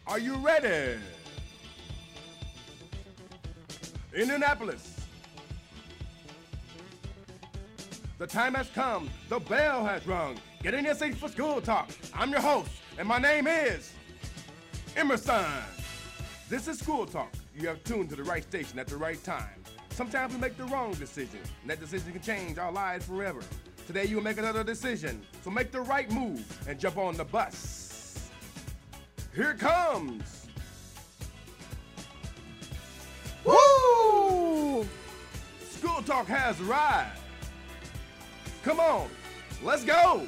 Are you ready? Indianapolis. The time has come. The bell has rung. Get in your seats for School Talk. I'm your host, and my name is Emerson. This is School Talk. You have tuned to the right station at the right time. Sometimes we make the wrong decision, and that decision can change our lives forever. Today you will make another decision, so make the right move and jump on the bus. Here it comes. Woo! School Talk has arrived. Come on, let's go.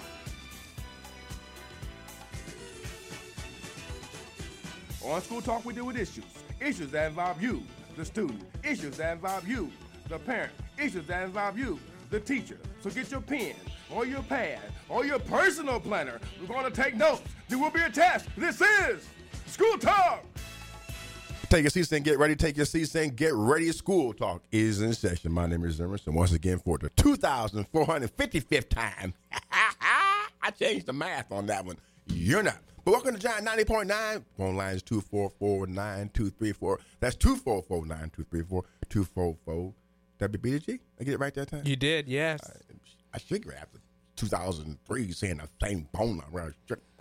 On School Talk, we deal with issues that involve you, the student, issues that involve you, the parent, issues that involve you, the teacher. So get your pen or your pad or your personal planner. We're going to take notes. There will be a test. This is School Talk. Take your seats and get ready. Take your seats and get ready. School Talk is in session. My name is Emerson. Once again, for the 2,455th time. I changed the math on that one. You're not. But welcome to Giant 90.9. Phone line is 244-9234. That's 244-9234. 244 WBDG. I get it right that time? You did, yes. I should grab the 2003 saying the same phone number.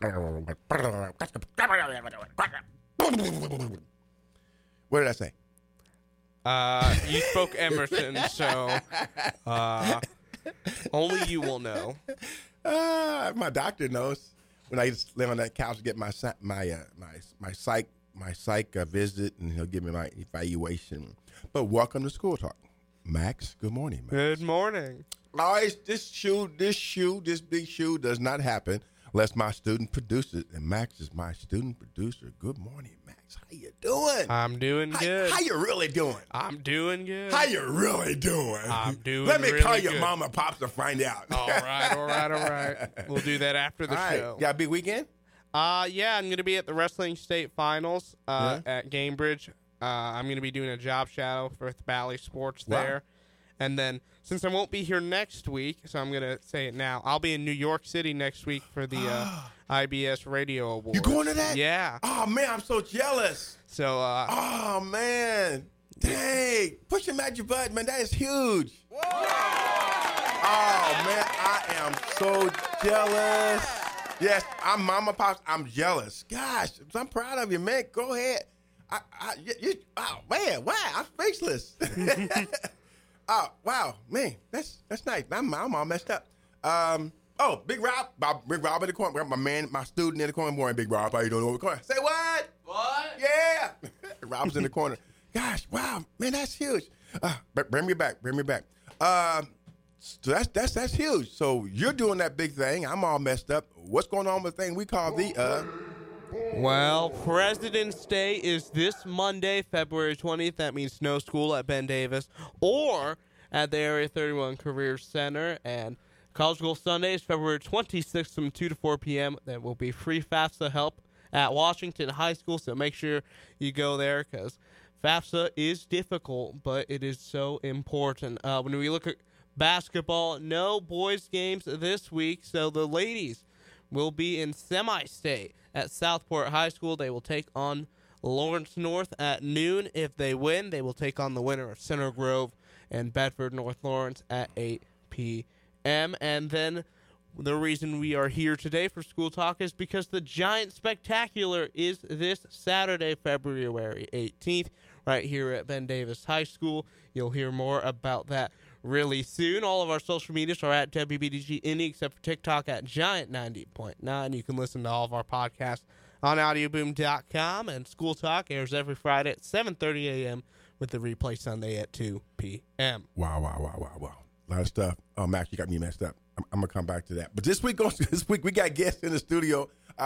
What did I say? You spoke Emerson, so only you will know. My doctor knows. When I used to lay on that couch to get my psych visit, and he'll give me my evaluation. But welcome to School Talk, Max. Good morning, Max. Good morning. Always this big shoe does not happen unless my student produces, and Max is my student producer. Good morning, Max. How you doing? I'm doing good. How you really doing? I'm doing good. How you really doing? I'm doing Let me really call your good. mama and pops to find out. All right. We'll do that after the show. Got a big weekend? Yeah, I'm going to be at the Wrestling State Finals at Gamebridge. I'm going to be doing a job shadow for Valley Sports there. And then, since I won't be here next week, so I'm going to say it now, I'll be in New York City next week for the IBS Radio Awards. You going to that? Yeah. Oh, man, I'm so jealous. So, oh, man. Dang. Push him at your butt, man. That is huge. Whoa. Oh, man, I am so jealous. Yes, I'm Mama Pops. I'm jealous. Gosh, I'm proud of you, man. Go ahead. Oh, man, wow. I'm speechless. Oh, wow, man, that's nice. I'm all messed up. Big Rob in the corner. My student in the corner. Morning, Big Rob. How you doing over the corner? Say what? What? Yeah. Rob's in the corner. Gosh, wow, man, that's huge. Bring me back. So that's huge. So you're doing that big thing. I'm all messed up. What's going on with the thing we call the Well, President's Day is this Monday, February 20th. That means no school at Ben Davis or at the Area 31 Career Center. And College School Sunday is February 26th from 2 to 4 p.m. There will be free FAFSA help at Washington High School, so make sure you go there because FAFSA is difficult, but it is so important. When we look at basketball, no boys games this week, so the ladies will be in semi-state at Southport High School. They will take on Lawrence North at noon. If they win, they will take on the winner of Center Grove and Bedford North Lawrence at 8 p.m. And then the reason we are here today for School Talk is because the Giant Spectacular is this Saturday, February 18th, right here at Ben Davis High School. You'll hear more about that really soon. All of our social medias are at WBDG Indy, except for TikTok at Giant 90.9. You can listen to all of our podcasts on audioboom.com, and School Talk airs every Friday at 7:30 a.m. with the replay Sunday at 2 p.m. Wow. A lot of stuff. Oh, Max, you got me messed up. I'm going to come back to that. But this week we got guests in the studio.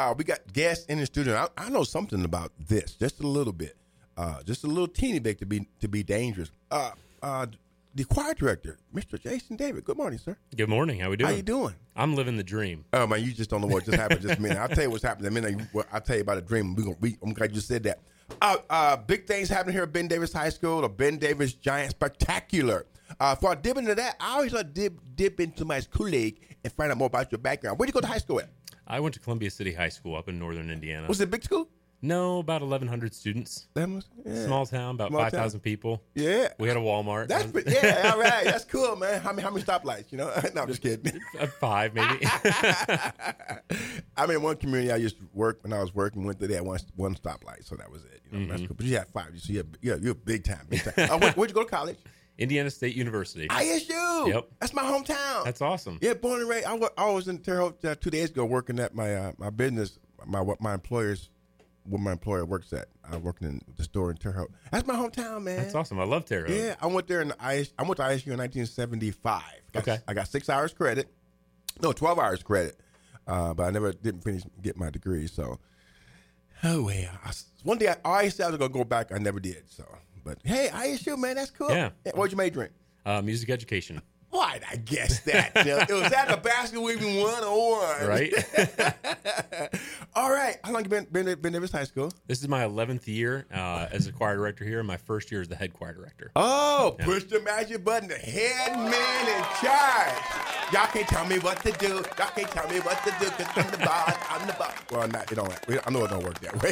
I know something about this, just a little bit. Just a little teeny bit to be dangerous. The choir director, Mr. Jason David. Good morning, sir. Good morning. How we doing? How you doing? I'm living the dream. Oh, man, you just don't know what just happened just a minute. I'll tell you what's happening in a minute. I'll tell you about a dream. I'm glad you said that. Big things happening here at Ben Davis High School, the Ben Davis Giant Spectacular. For I dip into that, I always like to dip into my Kool-Aid and find out more about your background. Where did you go to high school at? I went to Columbia City High School up in northern Indiana. Was it a big school? No, about 1,100 students. That was, yeah. Small town, about Small town. 5,000 people. Yeah. We had a Walmart. That's yeah, all right. That's cool, man. How many stoplights? You know? No, I'm just kidding. 5 maybe. I'm in one community I used to work when I was working. Went to that one stoplight, so that was it. You know, that's cool. But you had 5. So you're big time. Where'd you go to college? Indiana State University. ISU. Yep. That's my hometown. That's awesome. Yeah, born and raised. I was in Terre Haute 2 days ago working at my business. My employer's where my employer works at. I'm working in the store in Terre Haute. That's my hometown, man. That's awesome. I love Terre Haute. Yeah, I went there I went to ISU in 1975. Okay. I got 6 hours credit. No, 12 hours credit. But I never didn't get my degree. So, oh well. One day I always said I was gonna go back. I never did. So, but hey, ISU, man, that's cool. Yeah. What'd you major in? Music education. Why'd I guess that? It was at the basketball even 101. Right? All right. How long you been Davis High School? This is my 11th year as a choir director here, and my first year as the head choir director. Oh, yeah. Push the magic button. The head man in charge. Y'all can't tell me what to do. Y'all can't tell me what to do because I'm the boss. I'm the boss. Well, not, it don't, I know it don't work that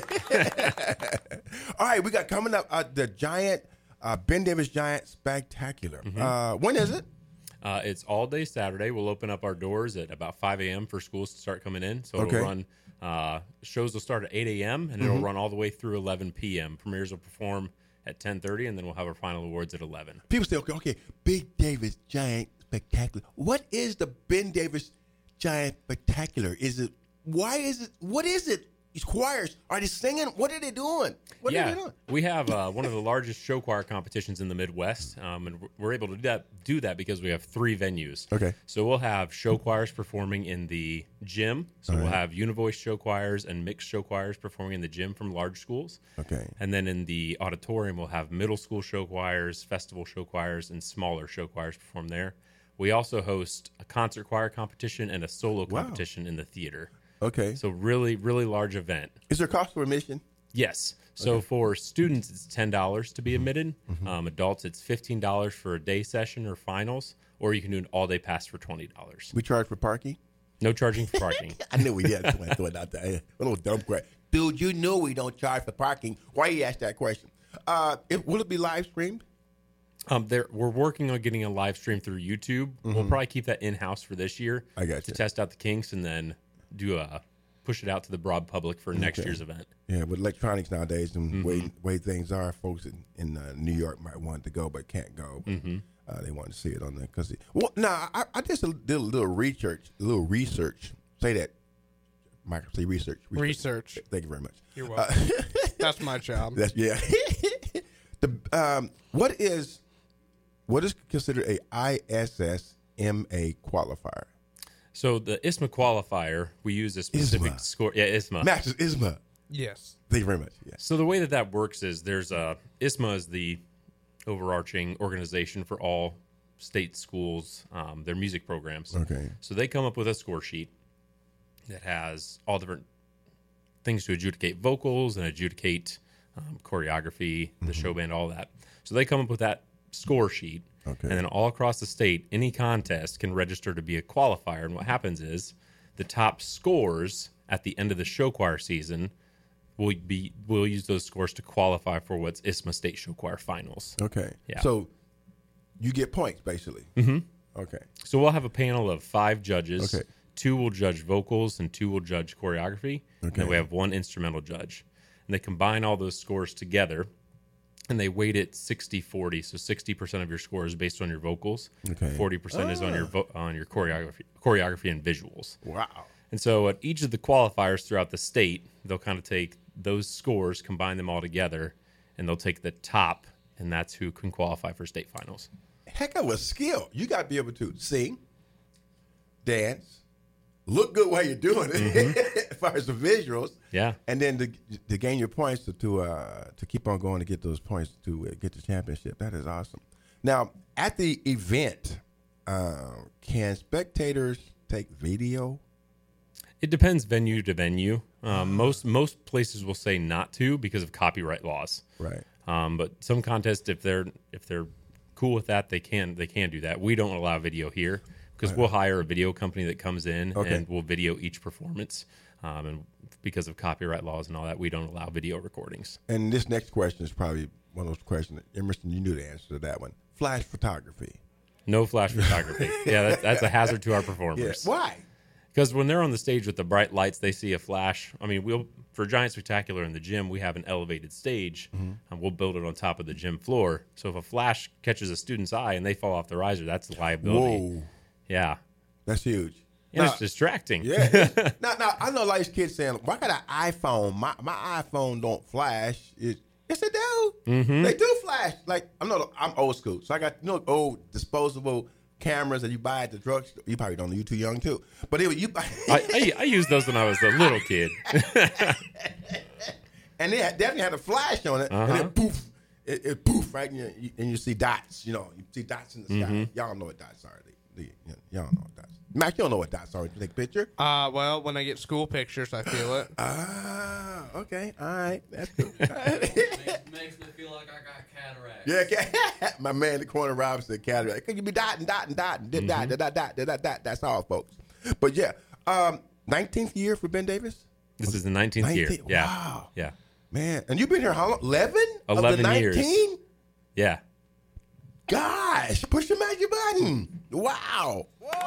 way. All right, we got coming up the Giant, Ben Davis Giant Spectacular. When is it? It's all day Saturday. We'll open up our doors at about 5 a.m. for schools to start coming in. So it'll run, shows will start at 8 a.m. and it'll run all the way through 11 p.m. Premieres will perform at 10:30, and then we'll have our final awards at 11. People say, okay, Big Davis Giant Spectacular. What is the Ben Davis Giant Spectacular? What is it? These choirs, are they singing? What are they doing? What are they doing? We have one of the largest show choir competitions in the Midwest, and we're able to do that because we have 3 venues. Okay. So we'll have show choirs performing in the gym. So we'll have univoice show choirs and mixed show choirs performing in the gym from large schools. Okay. And then in the auditorium, we'll have middle school show choirs, festival show choirs, and smaller show choirs perform there. We also host a concert choir competition and a solo competition in the theater. Okay. So really, really large event. Is there a cost for admission? Yes. So for students, it's $10 to be admitted. Adults, it's $15 for a day session or finals, or you can do an all-day pass for $20. We charge for parking? No charging for parking. I knew we did. I threw it out there. A little dumb question. Dude, you know we don't charge for parking. Why you ask that question? Will it be live streamed? We're working on getting a live stream through YouTube. We'll probably keep that in-house for this year to test out the kinks, and then push it out to the broad public for next year's event. Yeah, with electronics nowadays and way things are, folks in New York might want to go but can't go. But, they want to see it on there because. I just did a little research. Say that, Michael. Say research. Thank you very much. You're welcome. That's my job. What is considered a ISSMA qualifier? So the ISMA qualifier, we use a specific score. Yeah, ISMA. Max is ISMA. Yes. Thank you very much. Yeah. So the way that works is there's ISMA is the overarching organization for all state schools, their music programs. Okay. So they come up with a score sheet that has all different things to adjudicate vocals and adjudicate choreography, the show band, all that. So they come up with that score sheet. Okay. And then all across the state, any contest can register to be a qualifier. And what happens is the top scores at the end of the show choir season we'll use those scores to qualify for what's ISMA State Show Choir Finals. Okay. Yeah. So you get points, basically. Okay. So we'll have a panel of 5 judges. Okay. 2 will judge vocals and 2 will judge choreography. Okay. And then we have 1 instrumental judge. And they combine all those scores together. And they weight it 60-40, so 60% of your score is based on your vocals, 40% is on your choreography and visuals. Wow! And so at each of the qualifiers throughout the state, they'll kind of take those scores, combine them all together, and they'll take the top, and that's who can qualify for state finals. Heck of a skill! You got to be able to sing, dance, look good while you're doing it, as far as the visuals. Yeah. And then to gain your points to keep on going to get those points to get the championship. That is awesome. Now, at the event, can spectators take video? It depends venue to venue. Most places will say not to because of copyright laws. Right. But some contests, if they're cool with that, they can do that. We don't allow video here. Because we'll hire a video company that comes in and we'll video each performance and because of copyright laws and all that, we don't allow video recordings. And this next question is probably one of those questions that, Emerson, you knew the answer to that one. Flash photography. No flash photography. Yeah, that's a hazard to our performers. Yeah. Why? Because when they're on the stage with the bright lights, they see a flash. I mean, for Giant Spectacular in the gym, we have an elevated stage, and we'll build it on top of the gym floor. So if a flash catches a student's eye and they fall off the riser, that's a liability. Whoa. Yeah. That's huge. Yeah, it's distracting. Yeah. now, I know a lot of these kids saying, why got an iPhone? My iPhone don't flash. Yes, they do. Mm-hmm. They do flash. Like, I'm old school. So I got, old disposable cameras that you buy at the drugstore. You probably don't know, you're too young too. But anyway, you buy. I used those when I was a little kid. And they definitely had a flash on it. And then poof. It poof, right? And you see dots. You see dots in the sky. Y'all know what dots are. Y'all know what dots. Mac, you don't know what dots are. You take a picture? Well, when I get school pictures, I feel it. Okay. All right. That's cool. Makes me feel like I got cataracts. Yeah, my man, the corner Rob said cataract. Can you be dotting, dot. That's all, folks. But yeah, 19th year for Ben Davis? This is the 19th year. Yeah. Wow. Yeah. Man, and you've been here how long? 11? 11 of the 19? years. Yeah. Gosh, push the magic button. Wow.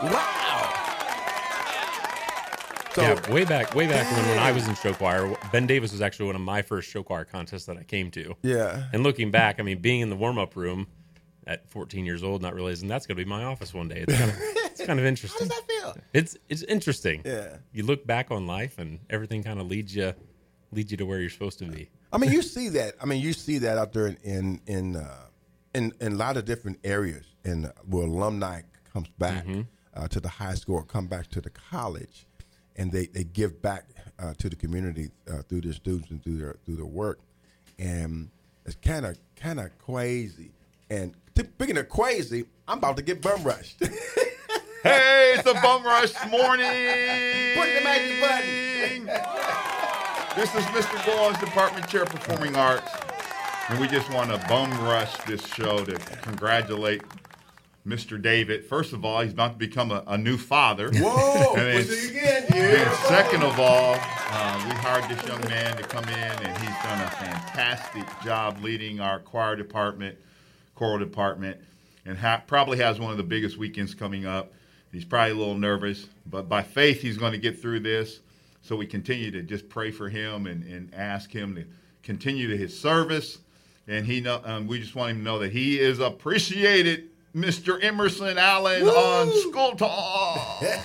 So, yeah, way back when I was in show choir, Ben Davis was actually one of my first show choir contests that I came to. Yeah. And looking back, I mean, being in the warm-up room at 14 years old, not realizing that's going to be my office one day. It's kind of interesting. How does that feel? It's interesting. Yeah. You look back on life and everything kind of leads you to where you're supposed to be. I mean, you see that. You see that out there in a lot of different areas. And where alumni comes back to the high school or come back to the college, and they give back to the community through their students and through their work, and it's kind of crazy. And speaking of crazy, I'm about to get bum rushed. Hey, it's a bum rush morning. Push the magic button. This is Mr. Goins, Department Chair of Performing Arts, and we just want to bum rush this show to congratulate Mr. David. First of all, he's about to become a new father. Whoa! And second of all, we hired this young man to come in, and he's done a fantastic job leading our choral department, and probably has one of the biggest weekends coming up. He's probably a little nervous, but by faith, he's going to get through this. So we continue to just pray for him and ask him to continue to his service. And we just want him to know that he is appreciated, Mr. Emerson Allen. Woo! On School Talk. He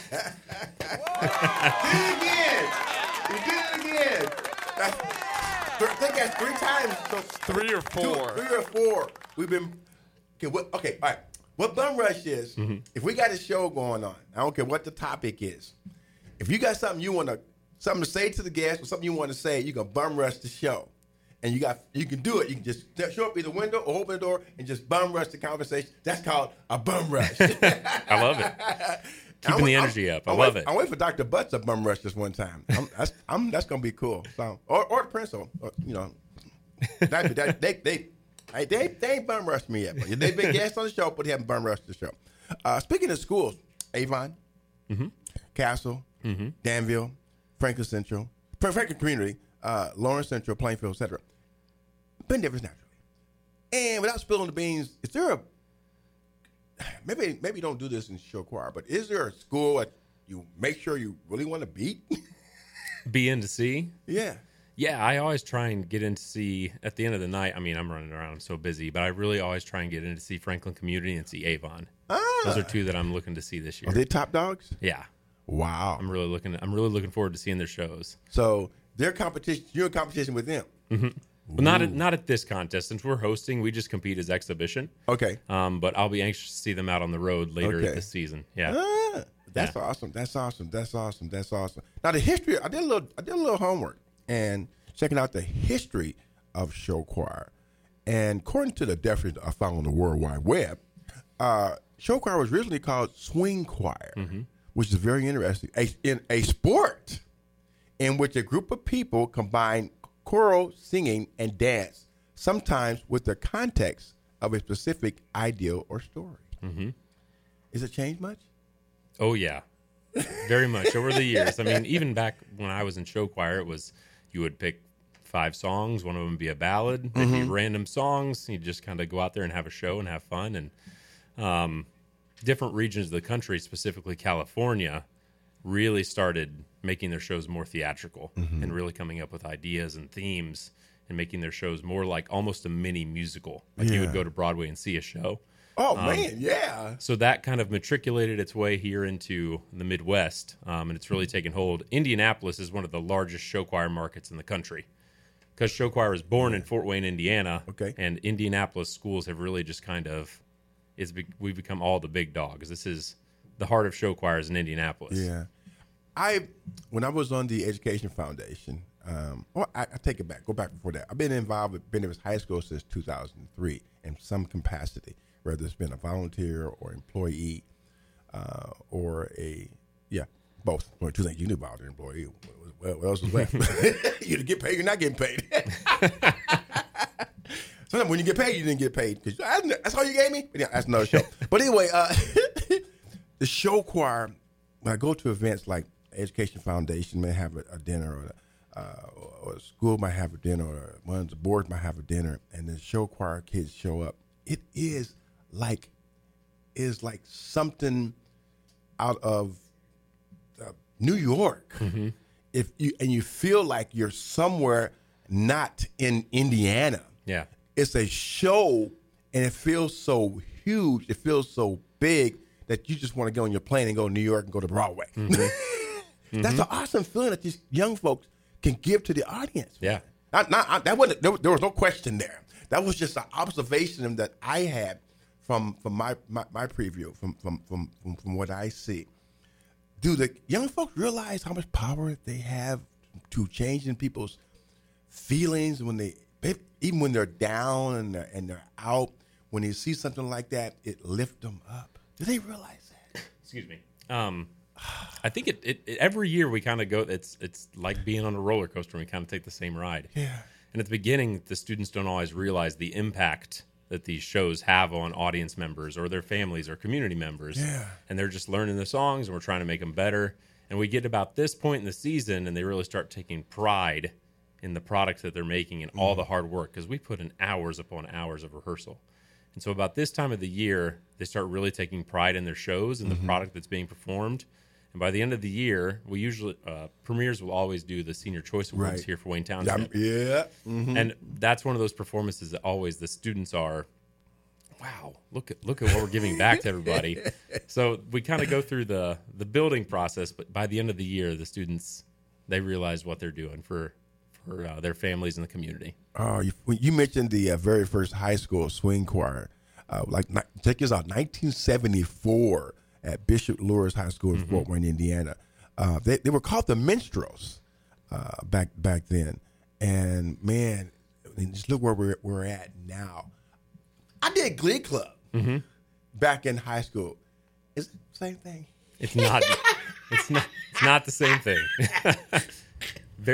did it again. I think that's 3 times. So 3 or 4. 3 or 4. We've been all right. What bum rush is, if we got a show going on, I don't care what the topic is. If you got something to say to the guest or something you want to say, you can bum rush the show. And you can do it. You can just show up through the window or open the door and just bum rush the conversation. That's called a bum rush. I love it. Keeping the energy up. I love it. I went for Dr. Butts a bum rush this one time. That's gonna be cool. So or the Prince, they ain't bum rushed me yet. But they've been guests on the show, but they haven't bum rushed the show. Speaking of schools, Avon, Castle, Danville, Franklin Central, Franklin Community, Lawrence Central, Plainfield, etc. Ben Davis naturally. And without spilling the beans, is there maybe don't do this in show choir, but is there a school that you make sure you really want to beat? Be in to see? Yeah. Yeah, I always try and get in to see, at the end of the night, I mean, I'm running around, I'm so busy, but I really always try and get in to see Franklin Community and see Avon. Those are 2 that I'm looking to see this year. Are they top dogs? Yeah. Wow. I'm really looking forward to seeing their shows. So their competition, you're in competition with them. Well, not at this contest. Since we're hosting, we just compete as exhibition. Okay. But I'll be anxious to see them out on the road later this season. Yeah. That's awesome. That's awesome. Now the history, I did a little homework and checking out the history of show choir. And according to the definition I found on the World Wide Web, show choir was originally called swing choir, which is very interesting. In a sport in which a group of people combine choral singing and dance, sometimes with the context of a specific ideal or story. Is it changed much? Oh, yeah. Very much over the years. I mean, even back when I was in show choir, it was you would pick 5 songs. One of them would be a ballad. They'd be random songs. You just kind of go out there and have a show and have fun. And different regions of the country, specifically California, really started making their shows more theatrical and really coming up with ideas and themes and making their shows more like almost a mini musical. Like you would go to Broadway and see a show. Oh, man, yeah. So that kind of matriculated its way here into the Midwest, and it's really taken hold. Indianapolis is one of the largest show choir markets in the country because show choir was born in Fort Wayne, Indiana, and Indianapolis schools have really just kind of we've become all the big dogs. This is the heart of show choirs in Indianapolis. Yeah. When I was on the Education Foundation, I take it back. Go back before that. I've been involved with Ben Davis High School since 2003 in some capacity, whether it's been a volunteer or employee or both. Well, 2 things. You knew about an employee. What else was left? You either get paid, you're not getting paid. Sometimes when you get paid, you didn't get paid. That's all you gave me? Yeah, that's another show. But anyway, the show choir, when I go to events like Education Foundation may have a dinner, or a school might have a dinner, or one of the boards might have a dinner, and the show choir kids show up. It is like something out of New York. If you feel like you're somewhere not in Indiana. Yeah. It's a show, and it feels so huge. It feels so big that you just want to go on your plane and go to New York and go to Broadway. That's an awesome feeling that these young folks can give to the audience. Yeah. There was no question there. That was just an observation that I had from my preview, from what I see. Do the young folks realize how much power they have to changing people's feelings even when they're down and they're out? When they see something like that, it lifts them up. Do they realize that? Excuse me. I think it every year we kind of go. It's like being on a roller coaster. And we kind of take the same ride. Yeah. And at the beginning, the students don't always realize the impact that these shows have on audience members or their families or community members. Yeah. And they're just learning the songs, and we're trying to make them better. And we get about this point in the season, and they really start taking pride in the products that they're making and all the hard work, because we put in hours upon hours of rehearsal. And so about this time of the year, they start really taking pride in their shows and the product that's being performed. And by the end of the year, we usually premieres will always do the Senior Choice Awards here for Wayne Township. Yeah. And that's one of those performances that always the students are, wow, look at what we're giving back to everybody. So we kind of go through the building process, but by the end of the year, the students, they realize what they're doing for their families and the community. Oh, you mentioned the very first high school swing choir. Check this out, 1974 at Bishop Luers High School in Fort Wayne, Indiana. They were called the Minstrels back then. And, man, just look where we're at now. I did Glee Club back in high school. Is it the same thing? It's not. It's not the same thing. It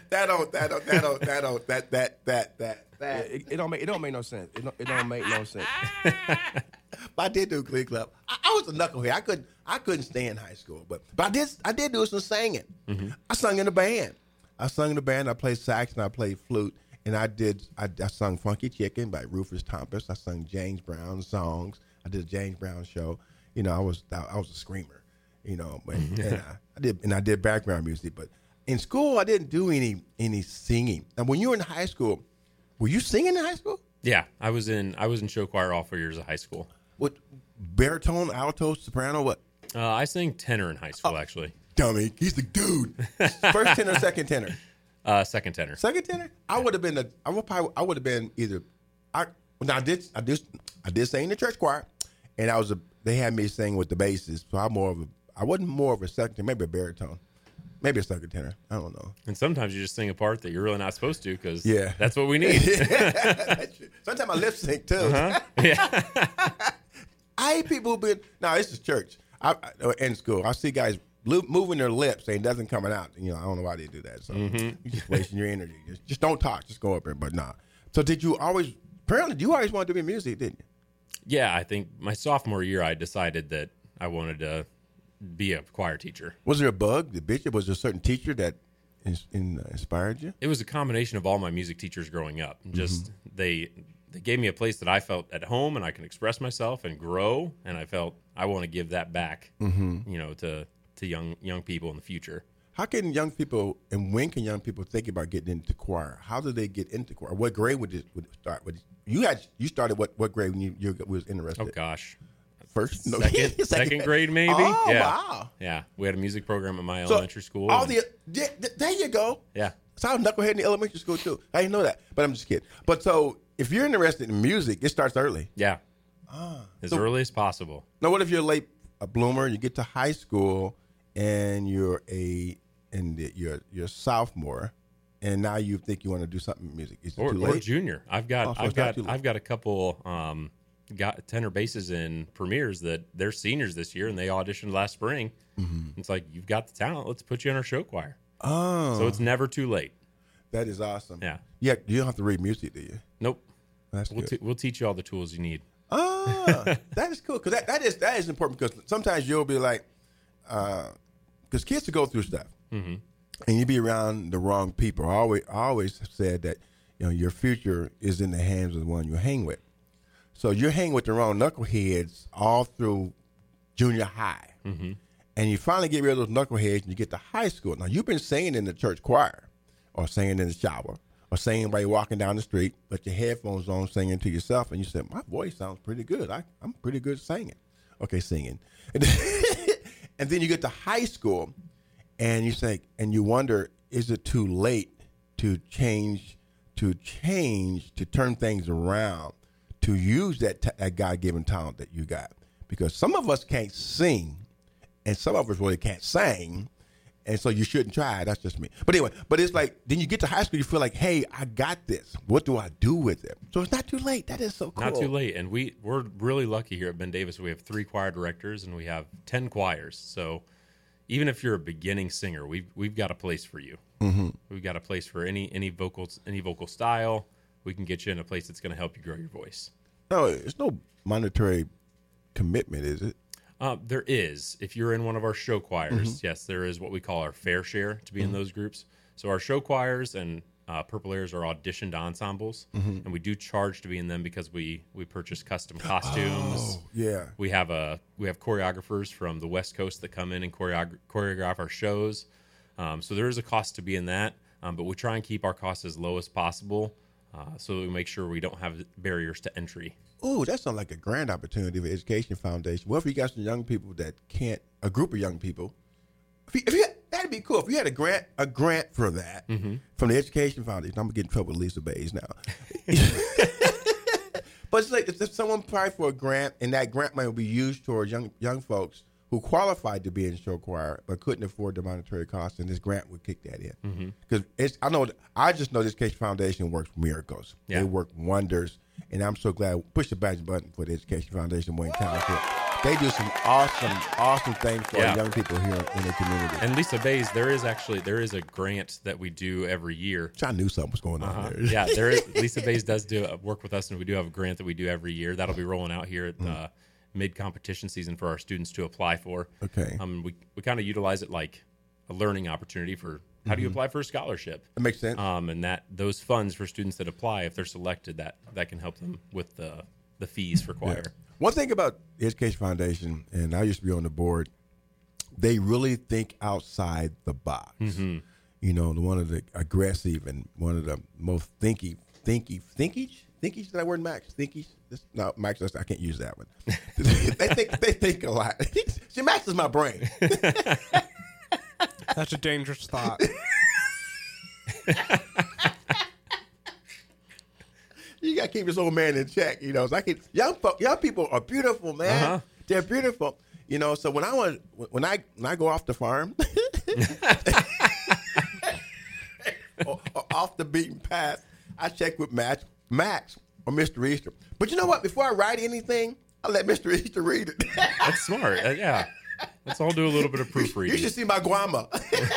don't make no sense. It don't make no sense. But I did do Glee Club. I was a knucklehead. I couldn't stay in high school, but I did do some singing. I sung in a band. I played sax and I played flute, and I sung Funky Chicken by Rufus Thompson. I sung James Brown songs. I did a James Brown show. You know, I was a screamer. You know, and I did background music, but in school, I didn't do any singing. And when you were in high school, were you singing in high school? Yeah, I was in show choir all 4 years of high school. What, baritone, alto, soprano, what? I sang tenor in high school, actually. Dummy, he's the dude. First tenor, second tenor? Second tenor. Second tenor? I would have been either. I did sing in the church choir, and they had me sing with the basses, so I wasn't more of a second tenor, maybe a baritone. Maybe a second tenor. I don't know. And sometimes you just sing a part that you're really not supposed to, because that's what we need. Sometimes I lip sync too. Yeah. I hate people who've been. No, this is church. In school, I see guys moving their lips and nothing coming out. You know, I don't know why they do that. So you're just wasting your energy. Just don't talk. Just go up there. But nah. So you always wanted to do music, didn't you? Yeah, I think my sophomore year I decided that I wanted to be a choir teacher. Was there a bug? The bishop, was there a certain teacher that inspired you? It was a combination of all my music teachers growing up. Just they gave me a place that I felt at home and I can express myself and grow. And I felt I want to give that back, to young people in the future. How can young people, and when can young people think about getting into choir? How do they get into choir? What grade would it start? You started what grade when you was interested? Oh gosh, first, no, second grade maybe. Oh yeah. Wow! Yeah, we had a music program at my elementary school. There you go. Yeah, so I was knucklehead in the elementary school too. I didn't know that, but I'm just kidding. But so if you're interested in music, it starts early. Yeah, as early as possible. Now, what if you're a bloomer? You get to high school and you're you're a sophomore, and now you think you want to do something in music. Is it too late? Or junior. I've got a couple got tenor basses in premieres that they're seniors this year and they auditioned last spring. It's like, you've got the talent, let's put you in our show choir. Oh, so it's never too late. That is awesome. Yeah, you don't have to read music, do you? Nope. That's good. We'll teach you all the tools you need. That is cool, because that is important, because sometimes you'll be like, because kids will go through stuff, and you be around the wrong people. I always said that your future is in the hands of the one you hang with. So you're hanging with the wrong knuckleheads all through junior high, and you finally get rid of those knuckleheads, and you get to high school. Now you've been singing in the church choir, or singing in the shower, or singing while you're walking down the street, but your headphones on, singing to yourself, and you say, "My voice sounds pretty good. I'm pretty good singing." Okay, singing, and then you get to high school. And you say, and you wonder, is it too late to change, to turn things around, to use that God-given talent that you got? Because some of us can't sing, and some of us really can't sing, and so you shouldn't try. That's just me. But anyway, it's like, then you get to high school, you feel like, hey, I got this. What do I do with it? So it's not too late. That is so cool. Not too late. And we're really lucky here at Ben Davis. We have 3 choir directors, and we have 10 choirs. So even if you're a beginning singer, we've got a place for you. We've got a place for any vocal style. We can get you in a place that's going to help you grow your voice. No, it's no monetary commitment, is it? There is. If you're in one of our show choirs, yes, there is what we call our fair share to be in those groups. So our show choirs and Purple Airs are auditioned ensembles, and we do charge to be in them because we purchase custom costumes. Oh, yeah. We have choreographers from the West Coast that come in and choreograph our shows. So there is a cost to be in that, but we try and keep our costs as low as possible, so we make sure we don't have barriers to entry. Oh, that sounds like a grand opportunity for Education Foundation. What if you got some young people that can't, a group of young people? That'd be cool if you had a grant for that from the Education Foundation. I'm gonna get in trouble with Lisa Bays now. But it's like if someone applied for a grant, and that grant money will be used towards young folks who qualified to be in show choir but couldn't afford the monetary cost, and this grant would kick that in. Because I just know the Education Foundation works miracles. Yeah. They work wonders, and I'm so glad. Push the badge button for the Education Foundation Wayne Township. They do some awesome things for our young people here in the community. And Lisa Bays, there is a grant that we do every year. I knew something was going on there. Yeah, Lisa Bays does work with us, and we do have a grant that we do every year. That'll be rolling out here at the mid-competition season for our students to apply for. Okay. We kind of utilize it like a learning opportunity for how do you apply for a scholarship. That makes sense. And those funds for students that apply, if they're selected, that can help them with the fees for choir. Yeah. One thing about the Education Foundation, and I used to be on the board, they really think outside the box. One of the aggressive and one of the most thinkies. Is that word, Max? Thinkies? No, Max, I can't use that one. they think a lot. See, Max is my brain. That's a dangerous thought. You gotta keep this old man in check, So young people are beautiful, man. They're beautiful, So when I go off the farm, or off the beaten path, I check with Max or Mr. Easter. But you know what? Before I write anything, I let Mr. Easter read it. That's smart. Yeah, let's all do a little bit of proofreading. You should see my guama.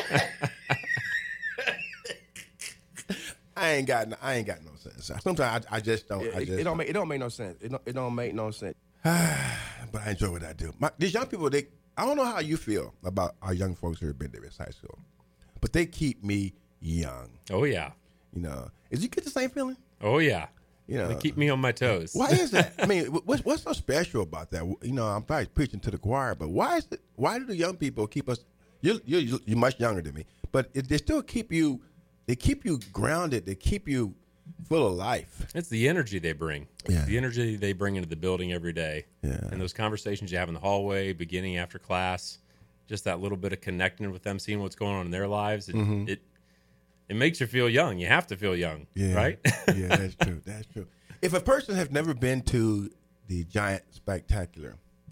I ain't got no sense. Sometimes I just don't. It don't make no sense. It don't make no sense. But I enjoy what I do. These young people, I don't know how you feel about our young folks here at Ben Davis High School, but they keep me young. Oh, yeah. You know, did you get the same feeling? Oh, yeah. You know, they keep me on my toes. Why is that? I mean, what's so special about that? You know, I'm probably preaching to the choir, but why do the young people keep us? You're much younger than me, but they still keep you. They keep you grounded. They keep you full of life. It's the energy they bring. Yeah. The energy they bring into the building every day. Yeah. And those conversations you have in the hallway, beginning after class, just that little bit of connecting with them, seeing what's going on in their lives. It makes you feel young. You have to feel young, right? Yeah, that's true. That's true. If a person has never been to the Giant Spectacular,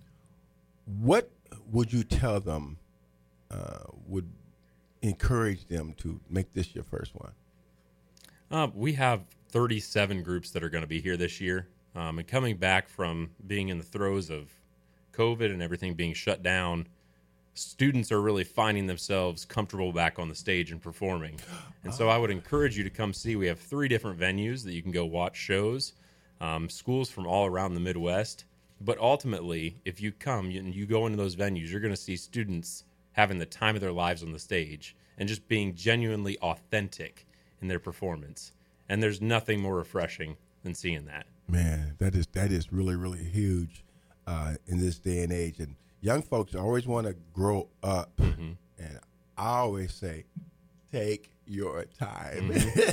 what would you tell them would encourage them to make this your first one? We have 37 groups that are going to be here this year. And coming back from being in the throes of COVID and everything being shut down, students are really finding themselves comfortable back on the stage and performing. And so I would encourage you to come see. We have 3 different venues that you can go watch shows, schools from all around the Midwest. But ultimately, if you come and you go into those venues, you're going to see students having the time of their lives on the stage and just being genuinely authentic in their performance. And there's nothing more refreshing than seeing that. Man, that is really, really huge in this day and age. And young folks always want to grow up, and I always say, take your time.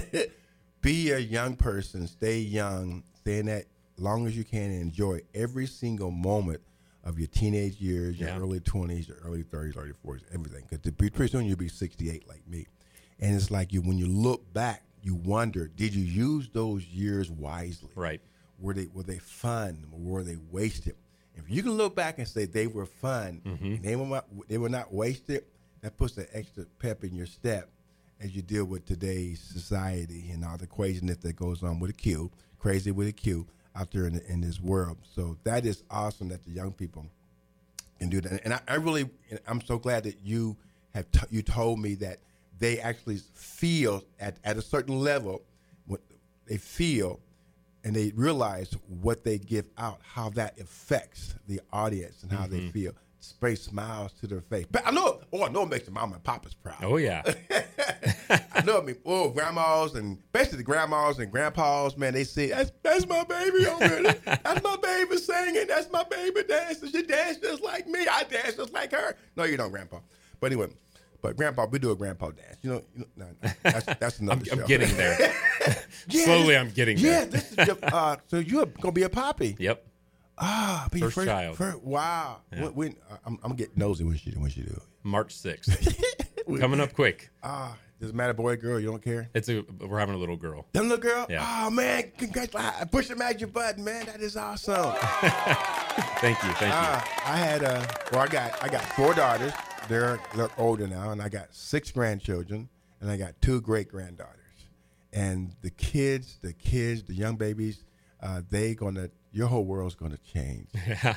Be a young person. Stay young. Stay in that long as you can and enjoy every single moment of your teenage years, your early 20s, your early 30s, early 40s, everything. Because pretty soon you'll be 68 like me. And it's like when you look back, you wonder, did you use those years wisely? Right. Were they fun? Or were they wasted? If you can look back and say they were fun, and they were not wasted, that puts an extra pep in your step as you deal with today's society and all the craziness that goes on with a Q, crazy with a Q, out there in this world. So that is awesome that the young people can do that. And I'm so glad that you have you told me that they actually feel at a certain level what they feel, and they realize what they give out, how that affects the audience and how they feel. Spray smiles to their face. But I know it makes the mama and papas proud. Oh, yeah. I know it makes grandmas, and especially the grandmas and grandpas, man, they say, that's my baby over there. That's my baby singing. That's my baby dancing. She dances just like me. I dance just like her. No, you don't, Grandpa. But anyway, Grandpa, we do a grandpa dance. You know that's another show. I'm getting there. Slowly, I'm getting there. Yeah, this is so you're going to be a poppy. Yep. Be first child. Wow. Yeah. I'm going to get nosy when she do. March 6th. Coming up quick. Does it matter, boy or girl? You don't care? We're having a little girl. Them little girl? Yeah. Oh, man. Congratulations. Push the magic button, man. That is awesome. Thank you. I had, I got 4 daughters. They're older now, and I got 6 grandchildren, and I got 2 great-granddaughters. And the kids, the young babies, your whole world's gonna change.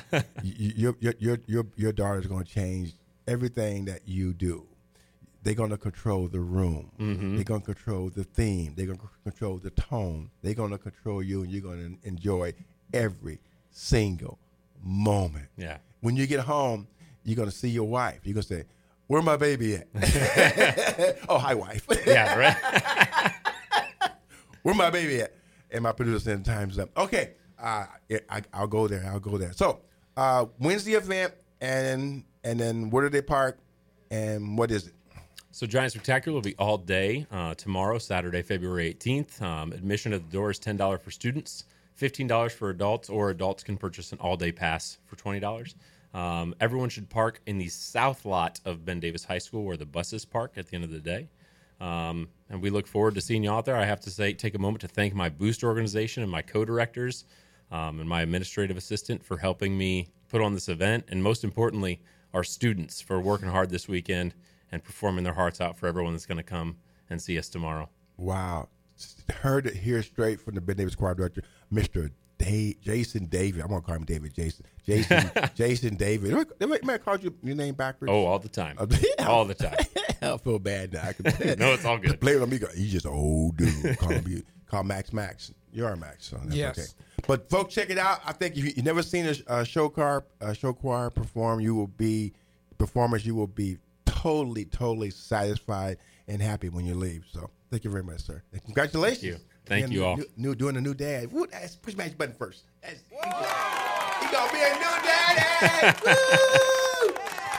Your daughter's gonna change everything that you do. They're gonna control the room. They're gonna control the theme. They're gonna control the tone. They're gonna control you, and you're gonna enjoy every single moment. Yeah. When you get home, you're going to see your wife. You're going to say, where my baby at? Oh, hi, wife. Yeah, right. Where my baby at? And my producer said, time's up. Okay, I'll go there. So, when's the event, and then where do they park, and what is it? So Giant Spectacular will be all day tomorrow, Saturday, February 18th. Admission at the door is $10 for students, $15 for adults, or adults can purchase an all-day pass for $20. Everyone should park in the south lot of Ben Davis High School where the buses park at the end of the day. And we look forward to seeing you out there. I have to take a moment to thank my Boost organization and my co-directors and my administrative assistant for helping me put on this event. And most importantly, our students for working hard this weekend and performing their hearts out for everyone that's going to come and see us tomorrow. Wow. Heard it here straight from the Ben Davis Choir Director, Mr. Jason David. I'm gonna call him David Jason. Jason David. They might call you your name backwards. Oh, all the time. All the time. I feel bad now. No, it's all good. Blame it on me. He's just an old dude. Call Max. You are Max. So that's yes. Okay. But folks, check it out. I think if you never seen a show choir perform, you will be performance, you will be totally, totally satisfied and happy when you leave. So thank you very much, sir. And congratulations. Thank you all. Doing a new dad. Woo, push my button first. He gonna be a new daddy. Woo!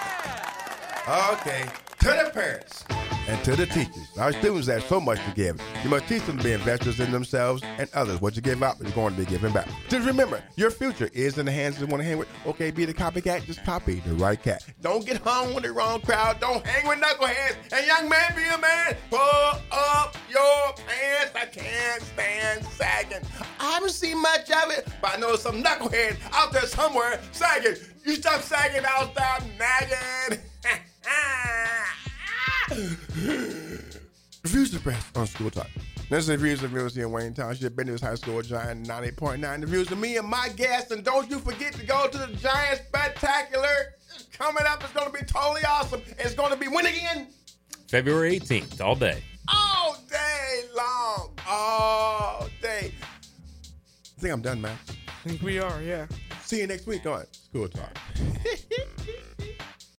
Okay. To the parents and to the teachers, our students have so much to give. You must teach them to be investors in themselves and others. What you give up is going to be given back. Just remember, your future is in the hands of the one to hang with. Okay, be the copycat, just copy the right cat. Don't get hung with the wrong crowd. Don't hang with knuckleheads. And young man, be a man. Pull up your pants. I can't stand sagging. I haven't seen much of it, but I know some knucklehead out there somewhere sagging. You stop sagging, I'll stop nagging. Reviews the press on School Talk. This is the Reviews of Music in Wayne Township, Bendavis High School Giant 98.9. The views of me and my guests. And don't you forget to go to the Giant Spectacular. It's coming up. It's going to be totally awesome. It's going to be when again? February 18th, all day. All day long. All day. I think I'm done, man. I think we are, yeah. See you next week on School Talk.